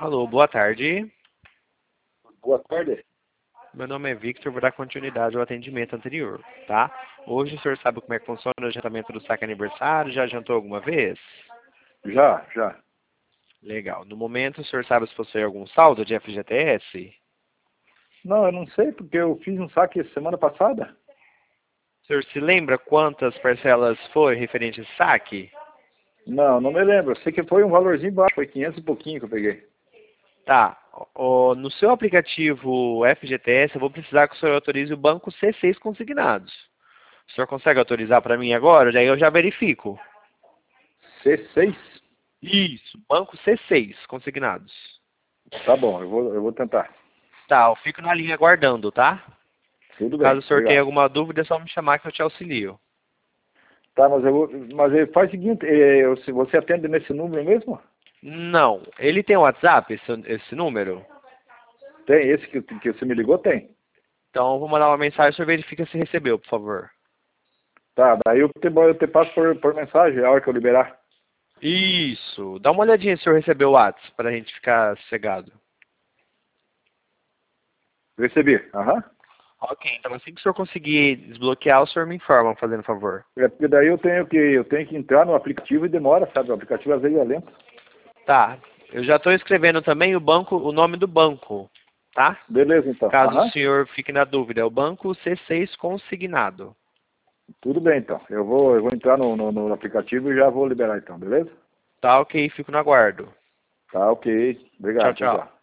Alô, boa tarde. Boa tarde. Meu nome é Victor, vou dar continuidade ao atendimento anterior, tá? Hoje o senhor sabe como é que funciona o adiantamento do saque aniversário? Já adiantou alguma vez? Já. Legal. No momento, o senhor sabe se possui algum saldo de FGTS? Não, eu não sei, porque eu fiz um saque semana passada. O senhor se lembra quantas parcelas foi referente a esse saque? Não me lembro. Eu sei que foi um valorzinho baixo, foi 500 e pouquinho que eu peguei. Tá. No seu aplicativo FGTS, eu vou precisar que o senhor autorize o banco C6 consignados. O senhor consegue autorizar para mim agora? Daí eu já verifico. C6? Isso, banco C6 consignados. Tá bom, eu vou tentar. Tá, eu fico na linha aguardando, tá? Tudo Caso bem, o senhor tenha obrigado. alguma dúvida, é só me chamar que eu te auxilio. Tá, mas faz o seguinte, se você atende nesse número mesmo? Não, ele tem WhatsApp, esse número? Tem, esse que você me ligou tem. Então eu vou mandar uma mensagem, o senhor verifica se recebeu, por favor. Tá, daí eu te passo por mensagem a hora que eu liberar. Isso, dá uma olhadinha se o senhor recebeu o WhatsApp, pra gente ficar sossegado. Recebi, aham. Ok, então assim que o senhor conseguir desbloquear, o senhor me informa, fazendo favor. É porque daí eu tenho que entrar no aplicativo e demora, sabe? O aplicativo às vezes é lento. Tá, eu já estou escrevendo também o nome do banco, tá? Beleza, então. Caso o Aham. senhor fique na dúvida, é o banco C6 consignado. Tudo bem, então. Eu vou entrar no aplicativo e já vou liberar, então, beleza? Tá ok, fico no aguardo. Tá, ok. Tchau, Obrigado. Tchau, tchau. tchau.